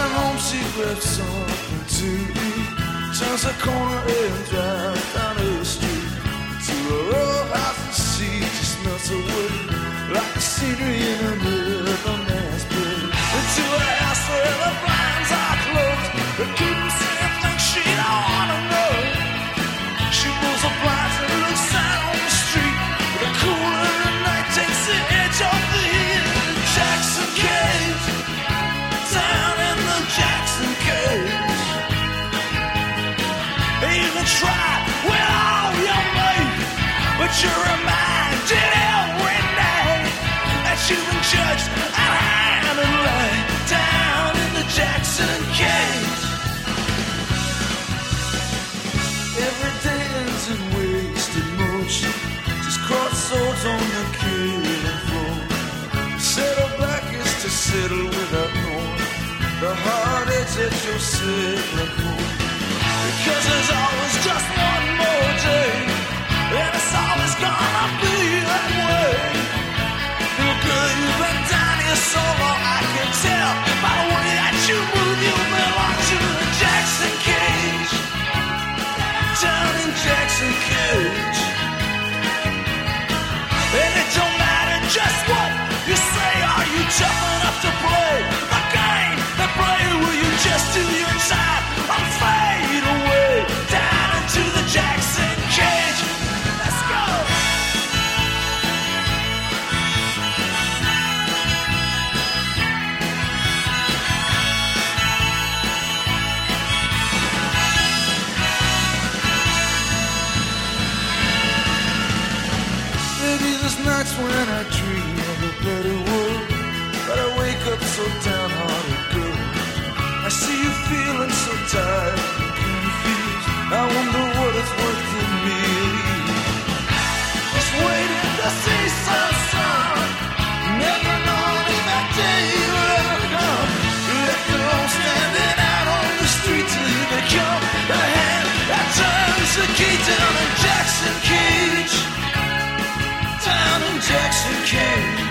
Driving home, she left something to eat. Turns the corner and drives down the street to a row house, and she just melts away like the scenery in a middleman's bed. Into a house where the blinds are closed, but keep them saying things she don't wanna know. She pulls the blinds and looks out on the street. The cooler of the night takes the edge off the heat. Jackson Cage, down in the Jackson Cage. You can try with all your might, but you're reminded every night that you've been judged and handed right down in the Jackson Cage. Every day ends in wasted motion, just cross swords on the killing floor. Settle back is to settle without knowing the heartaches that you're settling for. Because there's always just one more day, and it's always gonna be that way. Well, girl, you've been down here so long, I can tell by the way that you move, you belong to the Jackson Cage. Down in Jackson Cage. And it don't matter just what you say, are you tough enough to play the game they play? Will you just do your time and fade away down into the Jackson Cage? Let's go! Maybe there's nights when I dream of a better world, but I wake up so downhearted, girl. I see you feeling so tired and confused. I wonder what it's worth to me. Just waiting to see some sun, never knowing if that day will ever come. You left alone standing out on the street till you become the hand that turns the key down in Jackson Cage. Down in Jackson Cage.